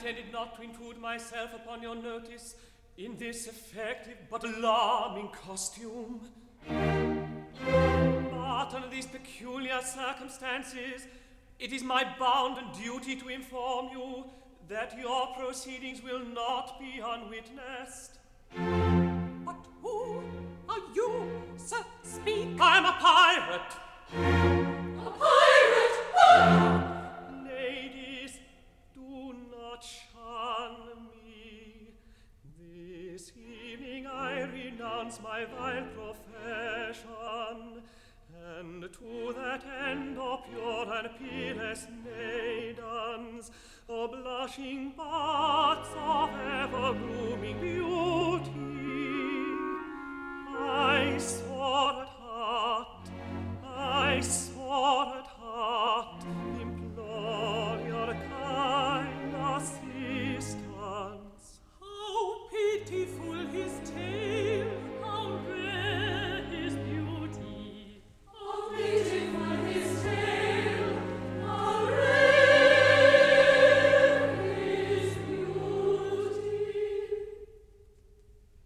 intended not to intrude myself upon your notice in this effective but alarming costume. But under these peculiar circumstances, it is my bounden duty to inform you that your proceedings will not be unwitnessed. But who are you, sir? Speak. I'm a pirate. A pirate? Ah! Ladies, do not shun me. This evening I renounce my vile profession, and to that end, O pure and peerless maidens, O blushing buds of ever blooming beauty,